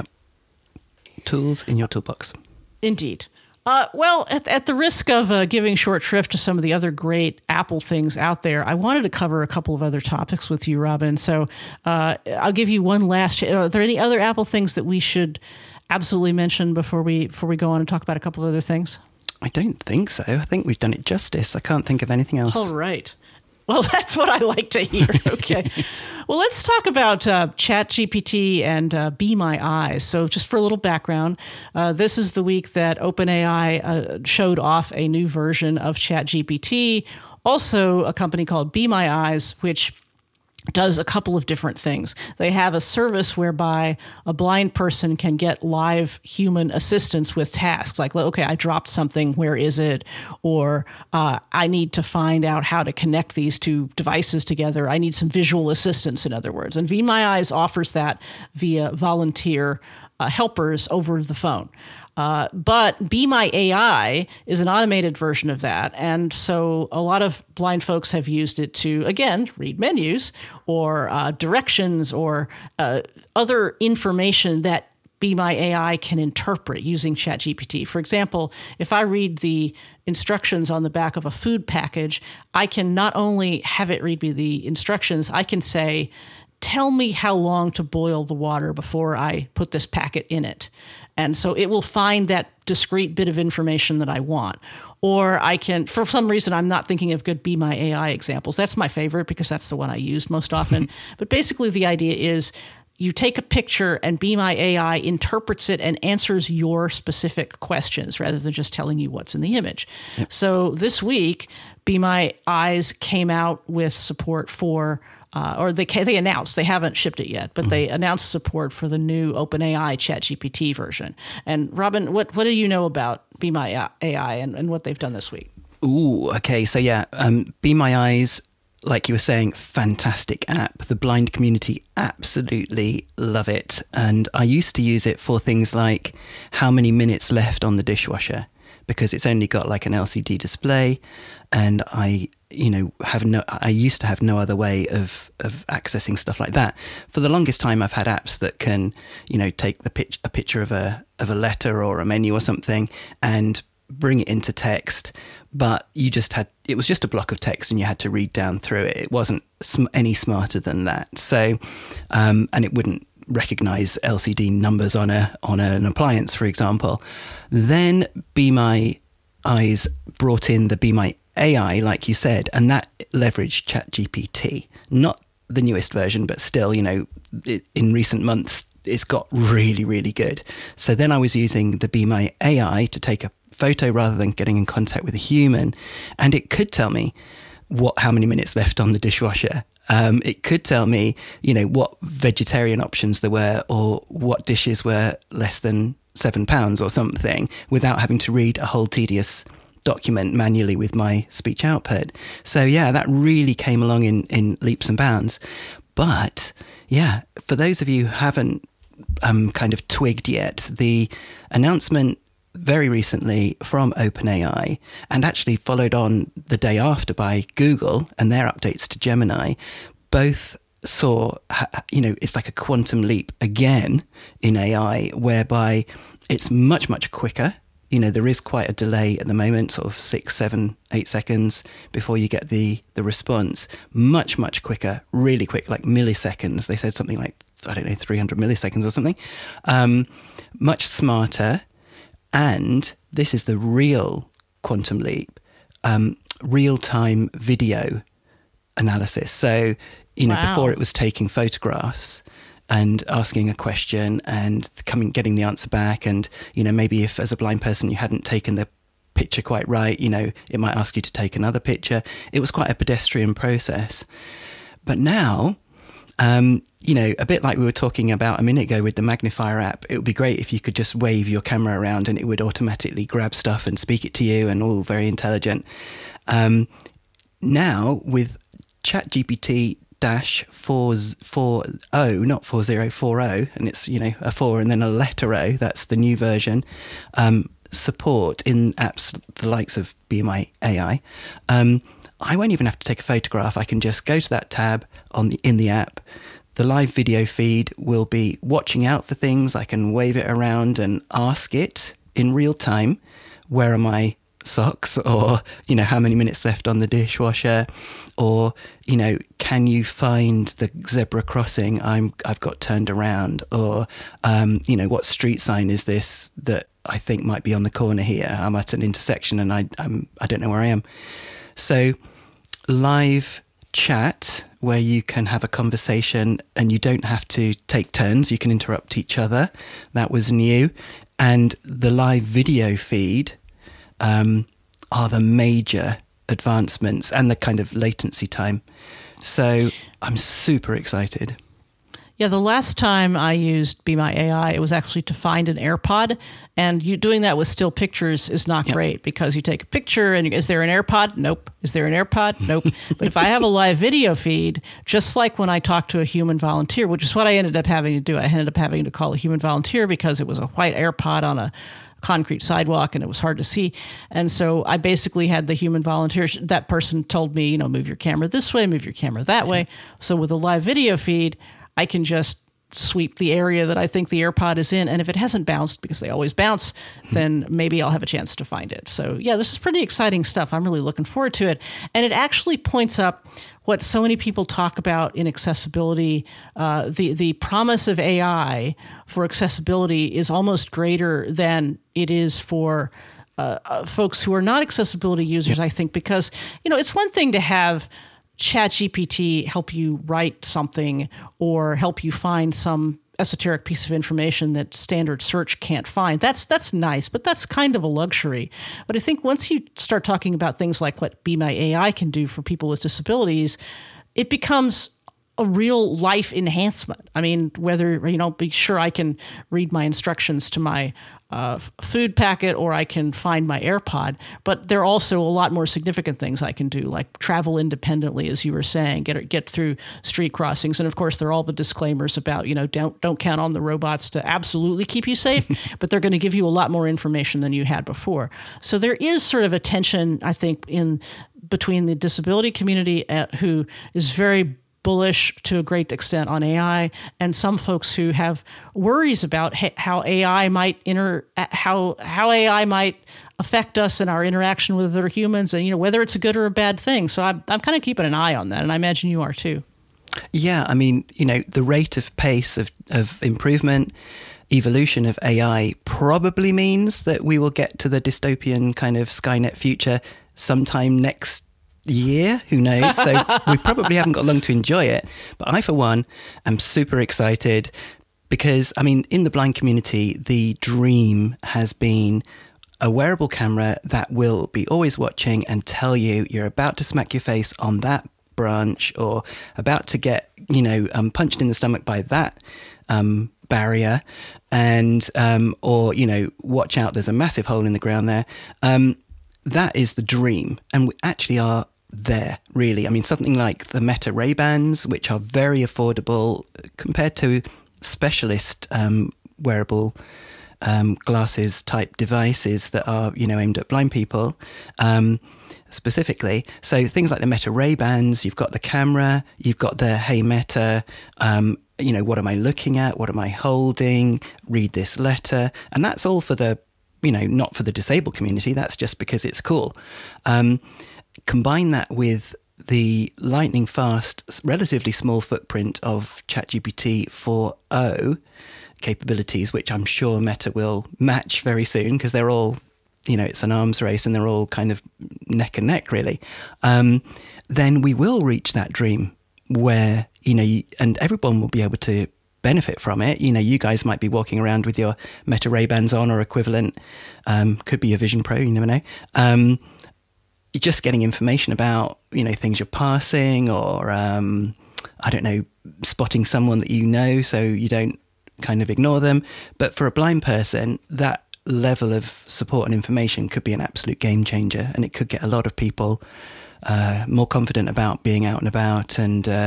Tools in your toolbox. Indeed. Uh, well, at, at the risk of uh, giving short shrift to some of the other great Apple things out there, I wanted to cover a couple of other topics with you, Robin. So uh, I'll give you one last. Are there any other Apple things that we should absolutely mention before we before we go on and talk about a couple of other things? I don't think so. I think we've done it justice. I can't think of anything else. All right. Well, that's what I like to hear. Okay. Well, let's talk about uh, ChatGPT and uh, Be My Eyes. So just for a little background, uh, this is the week that OpenAI uh, showed off a new version of ChatGPT, also a company called Be My Eyes, which does a couple of different things. They have a service whereby a blind person can get live human assistance with tasks like, okay, I dropped something, where is it? Or uh, I need to find out how to connect these two devices together. I need some visual assistance, in other words. And Be My Eyes offers that via volunteer uh, helpers over the phone. Uh, but Be My A I is an automated version of that. And so a lot of blind folks have used it to, again, read menus or uh, directions or uh, other information that Be My A I can interpret using ChatGPT. For example, if I read the instructions on the back of a food package, I can not only have it read me the instructions, I can say, tell me how long to boil the water before I put this packet in it. And so it will find that discrete bit of information that I want. Or I can, for some reason, I'm not thinking of good Be My A I examples. That's my favorite because that's the one I use most often. But basically the idea is you take a picture and Be My A I interprets it and answers your specific questions rather than just telling you what's in the image. Yep. So this week, Be My Eyes came out with support for Uh, or they they announced, they haven't shipped it yet, but mm-hmm. they announced support for the new OpenAI ChatGPT version. And Robin, what, what do you know about Be My A I and, and what they've done this week? Ooh, okay. So yeah, um, Be My Eyes, like you were saying, fantastic app. The blind community absolutely love it. And I used to use it for things like how many minutes left on the dishwasher, because it's only got like an L C D display, and I, you know, have no. I used to have no other way of of accessing stuff like that. For the longest time, I've had apps that can, you know, take the pitch, a picture of a of a letter or a menu or something and bring it into text. But you just had, it was just a block of text, and you had to read down through it. It wasn't sm- any smarter than that. So, um, and it wouldn't recognize L C D numbers on a on an appliance, for example. Then Be My Eyes brought in the Be My A I, like you said, and that leveraged ChatGPT. Not the newest version, but still, you know, it, in recent months, it's got really, really good. So then I was using the Be My A I to take a photo rather than getting in contact with a human, and it could tell me what how many minutes left on the dishwasher. Um, it could tell me, you know, what vegetarian options there were, or what dishes were less than seven pounds or something, without having to read a whole tedious document manually with my speech output. So yeah, that really came along in, in leaps and bounds. But yeah, for those of you who haven't um, kind of twigged yet, the announcement very recently from OpenAI, and actually followed on the day after by Google and their updates to Gemini, both saw, you know, it's like a quantum leap again in A I, whereby it's much, much quicker. You know, there is quite a delay at the moment, sort of six, seven, eight seconds before you get the, the response. Much, much quicker, really quick, like milliseconds. They said something like, I don't know, three hundred milliseconds or something. Um, much smarter. And this is the real quantum leap, um, real-time video analysis. So, you know, wow. Before it was taking photographs and asking a question and coming, getting the answer back. And, you know, maybe if as a blind person you hadn't taken the picture quite right, you know, it might ask you to take another picture. It was quite a pedestrian process. But now, um, you know, a bit like we were talking about a minute ago with the Magnifier app, it would be great if you could just wave your camera around and it would automatically grab stuff and speak it to you, and all very intelligent. Um, now with ChatGPT dash four four oh, not four zero four oh, and it's, you know, a four and then a letter O. That's the new version. Um, support in apps the likes of Be My A I. Um, I won't even have to take a photograph. I can just go to that tab on the in the app. The live video feed will be watching out for things. I can wave it around and ask it in real time, where are my socks, or, you know, how many minutes left on the dishwasher, or, you know, can you find the zebra crossing I'm I've got turned around, or um, you know, what street sign is this that I think might be on the corner here? I'm at an intersection and I I'm I don't know where I am. So live chat where you can have a conversation and you don't have to take turns, you can interrupt each other. That was new. And the live video feed Um, are the major advancements, and the kind of latency time. So I'm super excited. Yeah, the last time I used Be My A I, it was actually to find an AirPod, and you doing that with still pictures is not yep. great, because you take a picture and you, is there an AirPod? Nope. Is there an AirPod? Nope. But if I have a live video feed, just like when I talk to a human volunteer, which is what I ended up having to do, I ended up having to call a human volunteer because it was a white AirPod on a concrete sidewalk and it was hard to see. And so I basically had the human volunteers, that person told me, you know, move your camera this way, move your camera that way. So with a live video feed, I can just sweep the area that I think the AirPod is in. And if it hasn't bounced, because they always bounce, then maybe I'll have a chance to find it. So yeah, this is pretty exciting stuff. I'm really looking forward to it. And it actually points up what so many people talk about in accessibility. Uh, the, the promise of A I for accessibility is almost greater than it is for uh, uh, folks who are not accessibility users, I think, because, you know, it's one thing to have ChatGPT help you write something or help you find some esoteric piece of information that standard search can't find. That's that's nice, but that's kind of a luxury. But I think once you start talking about things like what Be My A I can do for people with disabilities, it becomes a real life enhancement. I mean, whether, you know, be sure I can read my instructions to my uh, food packet, or I can find my AirPod, but there are also a lot more significant things I can do, like travel independently, as you were saying, get get through street crossings. And of course, there are all the disclaimers about, you know, don't don't count on the robots to absolutely keep you safe, but they're going to give you a lot more information than you had before. So there is sort of a tension, I think, in between the disability community uh, who is very bullish to a great extent on A I, and some folks who have worries about ha- how A I might inter how how A I might affect us in our interaction with other humans, and, you know, whether it's a good or a bad thing. So I'm I'm kind of keeping an eye on that, and I imagine you are too. Yeah, I mean, you know, the rate of pace of of improvement, evolution of A I probably means that we will get to the dystopian kind of Skynet future sometime next year, who knows? So we probably haven't got long to enjoy it. But I, for one, am super excited because, I mean, in the blind community, the dream has been a wearable camera that will be always watching and tell you you're about to smack your face on that branch, or about to get, you know, um, punched in the stomach by that um, barrier, and um, or, you know, watch out, there's a massive hole in the ground there. Um, that is the dream, and we actually are there, really. I mean, something like the Meta Ray-Bans, which are very affordable compared to specialist um, wearable um, glasses type devices that are, you know, aimed at blind people um, specifically. So things like the Meta Ray-Bans, you've got the camera, you've got the Hey Meta, um, you know, what am I looking at? What am I holding? Read this letter. And that's all for the, you know, not for the disabled community. That's just because it's cool. Um, combine that with the lightning fast, relatively small footprint of ChatGPT four point oh capabilities, which I'm sure Meta will match very soon, because they're all, you know, it's an arms race and they're all kind of neck and neck, really. Um, then we will reach that dream where, you know, you, and everyone will be able to benefit from it. You know, you guys might be walking around with your Meta Ray-Bans on or equivalent, um, could be your Vision Pro, you never know. Um, you're just getting information about, you know, things you're passing, or, um, I don't know, spotting someone that you know so you don't kind of ignore them. But for a blind person, that level of support and information could be an absolute game changer, and it could get a lot of people uh, more confident about being out and about and, uh,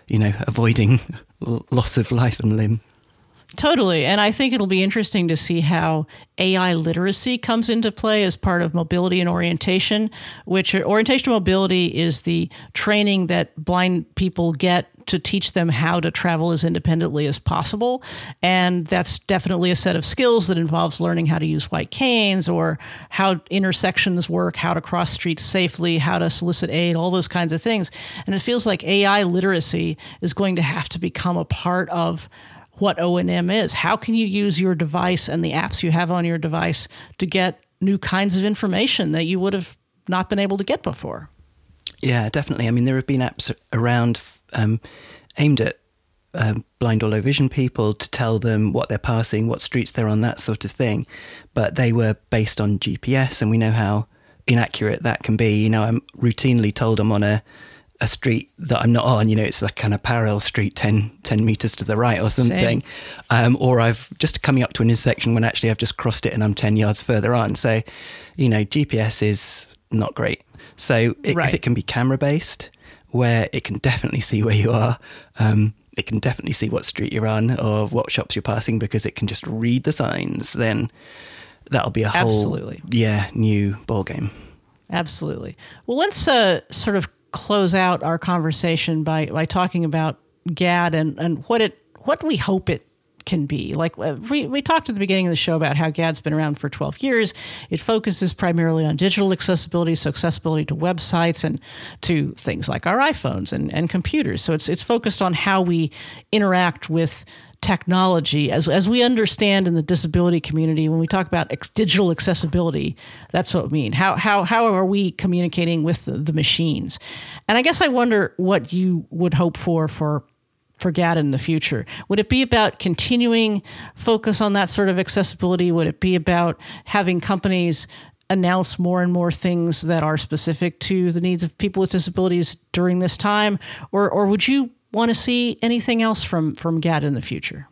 you know, avoiding loss of life and limb. Totally. And I think it'll be interesting to see how A I literacy comes into play as part of mobility and orientation, which orientation mobility is the training that blind people get to teach them how to travel as independently as possible. And that's definitely a set of skills that involves learning how to use white canes or how intersections work, how to cross streets safely, how to solicit aid, all those kinds of things. And it feels like A I literacy is going to have to become a part of what O and M is. How can you use your device and the apps you have on your device to get new kinds of information that you would have not been able to get before? Yeah, definitely. I mean, there have been apps around um, aimed at um, blind or low vision people to tell them what they're passing, what streets they're on, that sort of thing. But they were based on G P S, and we know how inaccurate that can be. You know, I'm routinely told I'm on a a street that I'm not on, you know, it's like kind of parallel street ten, ten meters to the right or something. Um, or I've just coming up to an intersection when actually I've just crossed it and I'm ten yards further on. So, you know, G P S is not great. So it, right. if it can be camera based, where it can definitely see where you are, um, it can definitely see what street you're on or what shops you're passing because it can just read the signs, then that'll be a whole, Absolutely. yeah, new ballgame. Absolutely. Well, let's uh, sort of close out our conversation by, by talking about G A D and, and what it what we hope it can be. Like we, we talked at the beginning of the show about how G A D's been around for twelve years. It focuses primarily on digital accessibility, so accessibility to websites and to things like our iPhones and, and computers. So it's it's focused on how we interact with technology as as we understand in the disability community. When we talk about ex- digital accessibility, that's what we mean. How how how are we communicating with the, the machines? And I guess I wonder what you would hope for for for G A D in the future. Would it be about continuing focus on that sort of accessibility? Would it be about having companies announce more and more things that are specific to the needs of people with disabilities during this time? Or or would you want to see anything else from, from G A D in the future?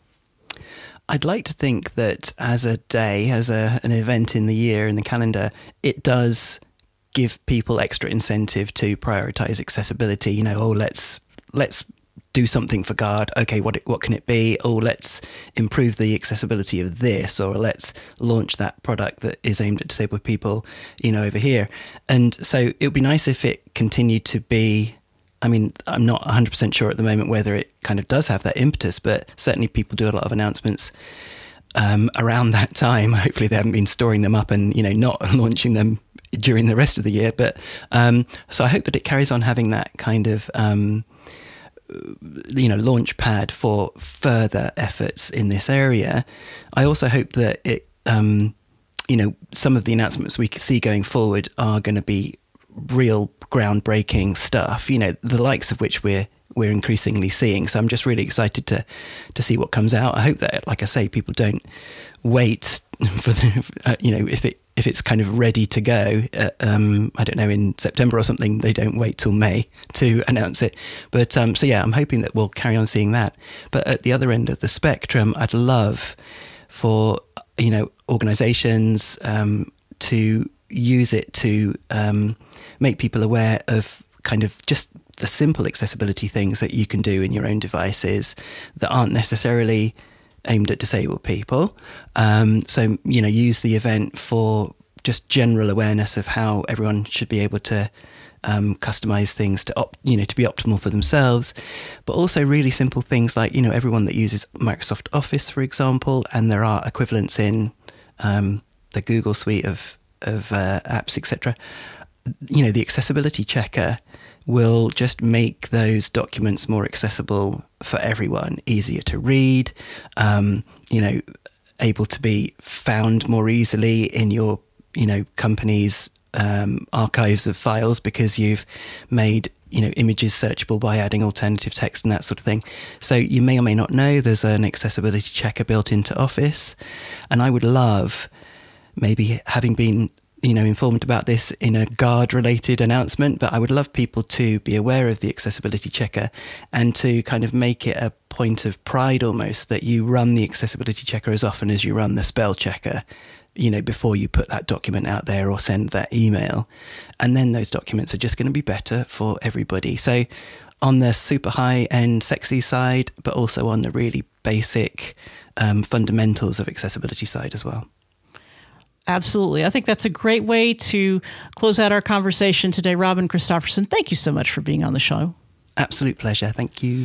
I'd like to think that as a day, as a, an event in the year, in the calendar, it does give people extra incentive to prioritize accessibility. You know, oh, let's let's do something for G A D. Okay, what it, what can it be? Oh, let's improve the accessibility of this, or let's launch that product that is aimed at disabled people, you know, over here. And so it would be nice if it continued to be, I mean, I'm not one hundred percent sure at the moment whether it kind of does have that impetus, but certainly people do a lot of announcements um, around that time. Hopefully they haven't been storing them up and, you know, not launching them during the rest of the year. But um, so I hope that it carries on having that kind of, um, you know, launch pad for further efforts in this area. I also hope that it, um, you know, some of the announcements we see going forward are going to be real groundbreaking stuff, you know, the likes of which we're we're increasingly seeing. So I'm just really excited to to see what comes out. I hope that, like I say, people don't wait for the, uh, you know, if it if it's kind of ready to go, uh, um, I don't know, in September or something, they don't wait till May to announce it. But um, so yeah, I'm hoping that we'll carry on seeing that. But at the other end of the spectrum, I'd love for, you know, organizations um, to use it to um, make people aware of kind of just the simple accessibility things that you can do in your own devices that aren't necessarily aimed at disabled people. Um, so, you know, use the event for just general awareness of how everyone should be able to um, customize things to, op- you know, to be optimal for themselves, but also really simple things like, you know, everyone that uses Microsoft Office, for example, and there are equivalents in um, the Google suite of of uh, apps, et cetera. You know, the accessibility checker will just make those documents more accessible for everyone, easier to read, um, you know, able to be found more easily in your, you know, company's um, archives of files because you've made, you know, images searchable by adding alternative text and that sort of thing. So you may or may not know there's an accessibility checker built into Office. And I would love, maybe having been, you know, informed about this in a G A D-related announcement, but I would love people to be aware of the accessibility checker and to kind of make it a point of pride almost that you run the accessibility checker as often as you run the spell checker, you know, before you put that document out there or send that email. And then those documents are just going to be better for everybody. So on the super high end sexy side, but also on the really basic um, fundamentals of accessibility side as well. Absolutely. I think that's a great way to close out our conversation today. Robin Christofferson, thank you so much for being on the show. Absolute pleasure. Thank you.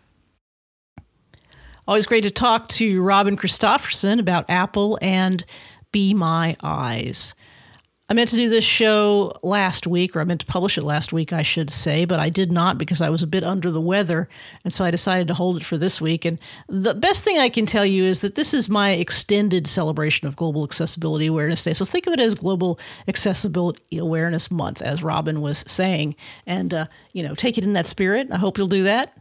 Always great to talk to Robin Christofferson about Apple and Be My Eyes. I meant to do this show last week, or I meant to publish it last week, I should say, but I did not because I was a bit under the weather, and so I decided to hold it for this week. And the best thing I can tell you is that this is my extended celebration of Global Accessibility Awareness Day. So think of it as Global Accessibility Awareness Month, as Robin was saying, and uh, you know, take it in that spirit. I hope you'll do that.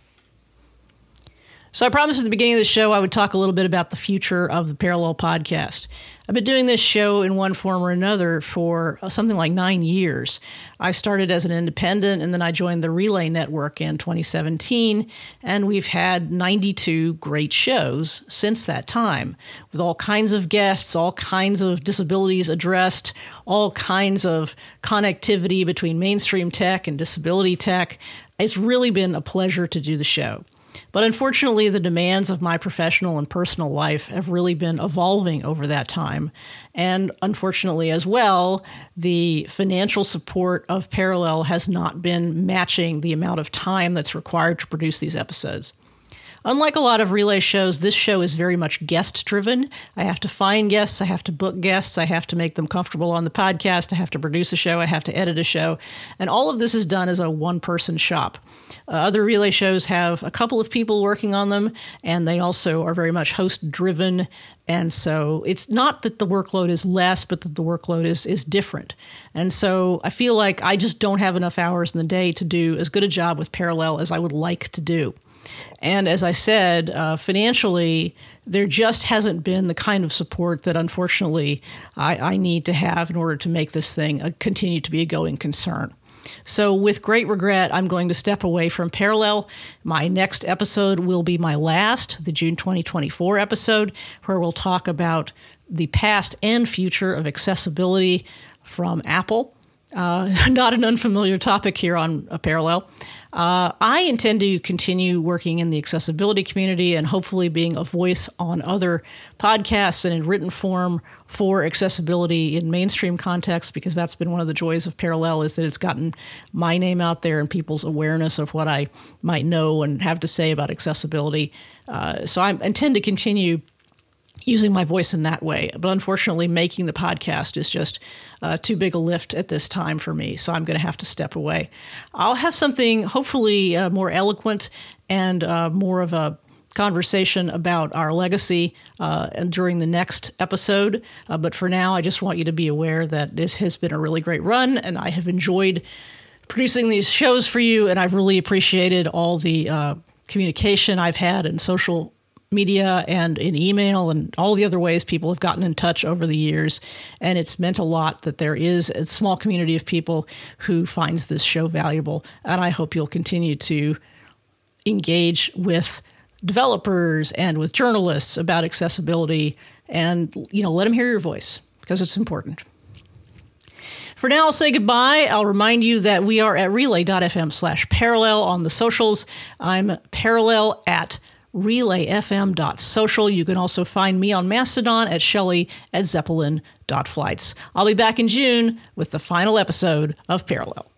So I promised at the beginning of the show I would talk a little bit about the future of the Parallel podcast. I've been doing this show in one form or another for something like nine years. I started as an independent, and then I joined the Relay Network in twenty seventeen, and we've had ninety-two great shows since that time, with all kinds of guests, all kinds of disabilities addressed, all kinds of connectivity between mainstream tech and disability tech. It's really been a pleasure to do the show. But unfortunately, the demands of my professional and personal life have really been evolving over that time. And unfortunately as well, the financial support of Parallel has not been matching the amount of time that's required to produce these episodes. Unlike a lot of Relay shows, this show is very much guest-driven. I have to find guests, I have to book guests, I have to make them comfortable on the podcast, I have to produce a show, I have to edit a show, and all of this is done as a one-person shop. Uh, other Relay shows have a couple of people working on them, and they also are very much host-driven, and so it's not that the workload is less, but that the workload is is different. And so I feel like I just don't have enough hours in the day to do as good a job with Parallel as I would like to do. And as I said, uh, financially, there just hasn't been the kind of support that, unfortunately, I, I need to have in order to make this thing a, continue to be a going concern. So with great regret, I'm going to step away from Parallel. My next episode will be my last, the June twenty twenty-four episode, where we'll talk about the past and future of accessibility from Apple. Uh, not an unfamiliar topic here on a Parallel. Uh, I intend to continue working in the accessibility community and hopefully being a voice on other podcasts and in written form for accessibility in mainstream context, because that's been one of the joys of Parallel, is that it's gotten my name out there and people's awareness of what I might know and have to say about accessibility. Uh, so I intend to continue using my voice in that way. But unfortunately, making the podcast is just uh, too big a lift at this time for me, so I'm going to have to step away. I'll have something hopefully uh, more eloquent and uh, more of a conversation about our legacy uh, during the next episode. Uh, but for now, I just want you to be aware that this has been a really great run, and I have enjoyed producing these shows for you, and I've really appreciated all the uh, communication I've had in social media and in email and all the other ways people have gotten in touch over the years. And it's meant a lot that there is a small community of people who finds this show valuable. And I hope you'll continue to engage with developers and with journalists about accessibility and, you know, let them hear your voice, because it's important. For now, I'll say goodbye. I'll remind you that we are at relay.fm slash parallel on the socials. I'm parallel at relay f m dot social. You can also find me on Mastodon at Shelley at zeppelin dot flights. I'll be back in June with the final episode of Parallel.